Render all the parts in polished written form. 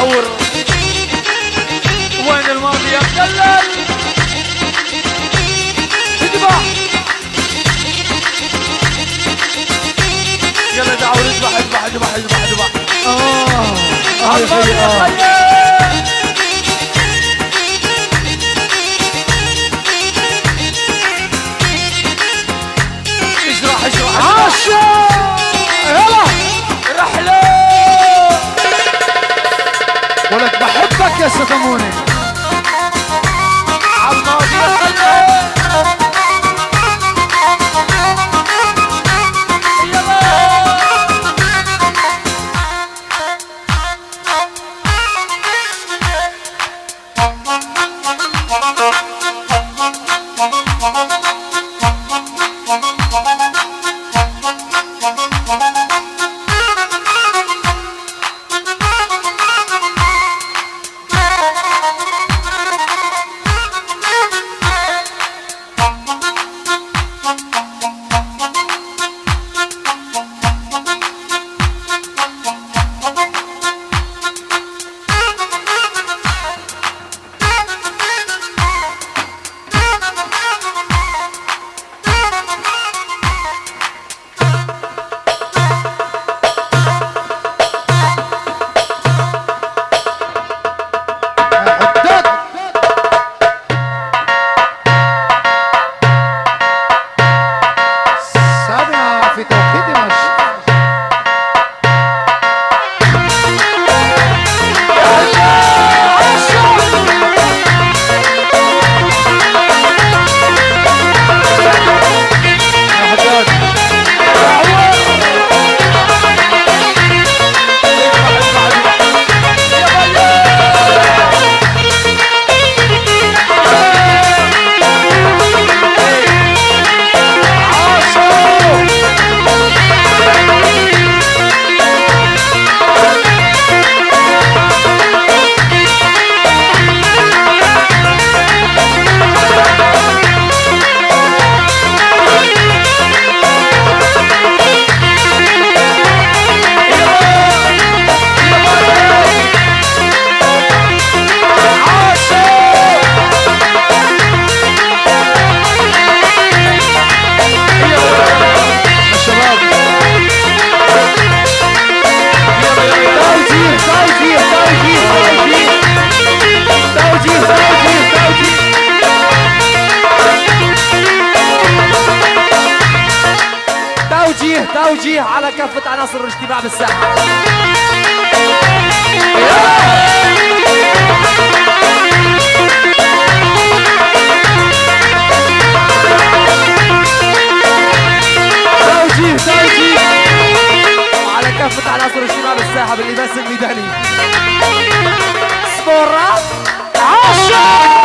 دعور وين الماضي يا مدلل اذبح يلا دعور اذبح اذبح اذبح اذبح اذبح يا خيي اشرح عاشا يلا رحلة ولك بحبك يا ستموني عالماضي يا خيي توجيه على كافة عناصر الاجتماع بالساحة. توجيه وعلى كافة عناصر الاجتماع بالساحة باللباس الميداني. سبورة عاشا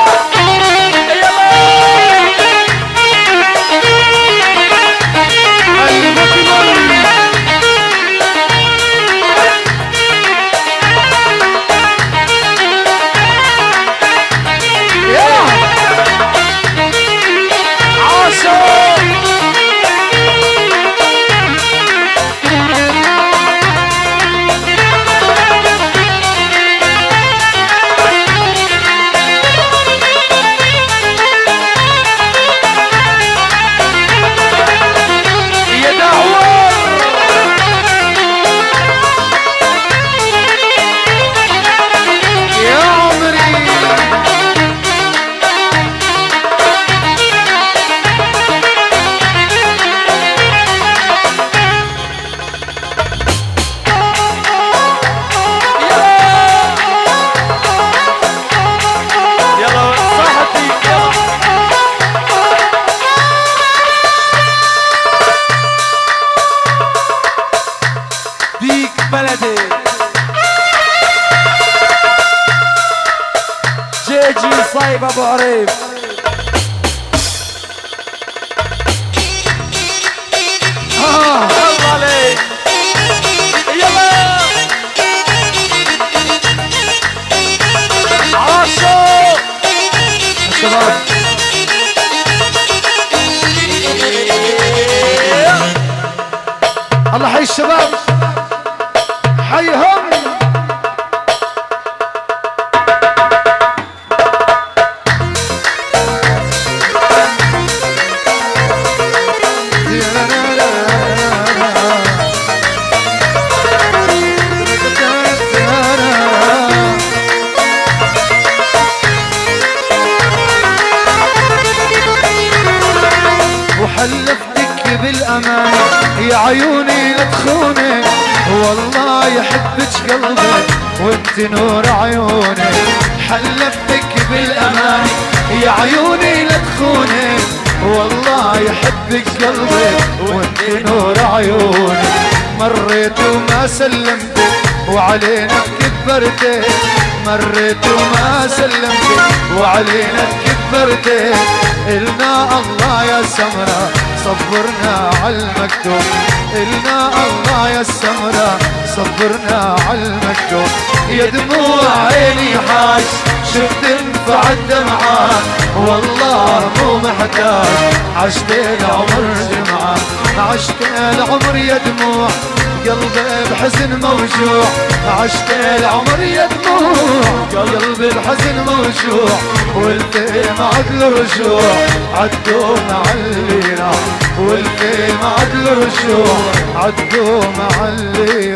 صايب ابو عريف. الله عليك يلا عاشو الشباب الله حي الشباب حيهم حلفتك بالأمان يا عيوني لا تخوني، والله يحبك قلبي وانت نور عيوني. حلفتك بالأمان يا عيوني لا تخوني، والله يحبك قلبي وانت نور عيوني. مريت وما سلمتك وعلينا كبرتك، مريت وما سلمتك وعلينا كبرتك. إلنا الله يا سمرة صبرنا على المكتوب، إلنا الله يا سمرة صبرنا على المكتوب. يا دموع عيني حاش شفت انفع الدمعات، والله مو محتاج عشت العمر جمعة، عشت العمر يا دموع قلبي بحزن موجوع، عشت العمر يا دموع قلبي بحزن موجوع. والفيم عدل رجوع عدوا مع اللي راح، والفيم عدل رجوع عدوا مع اللي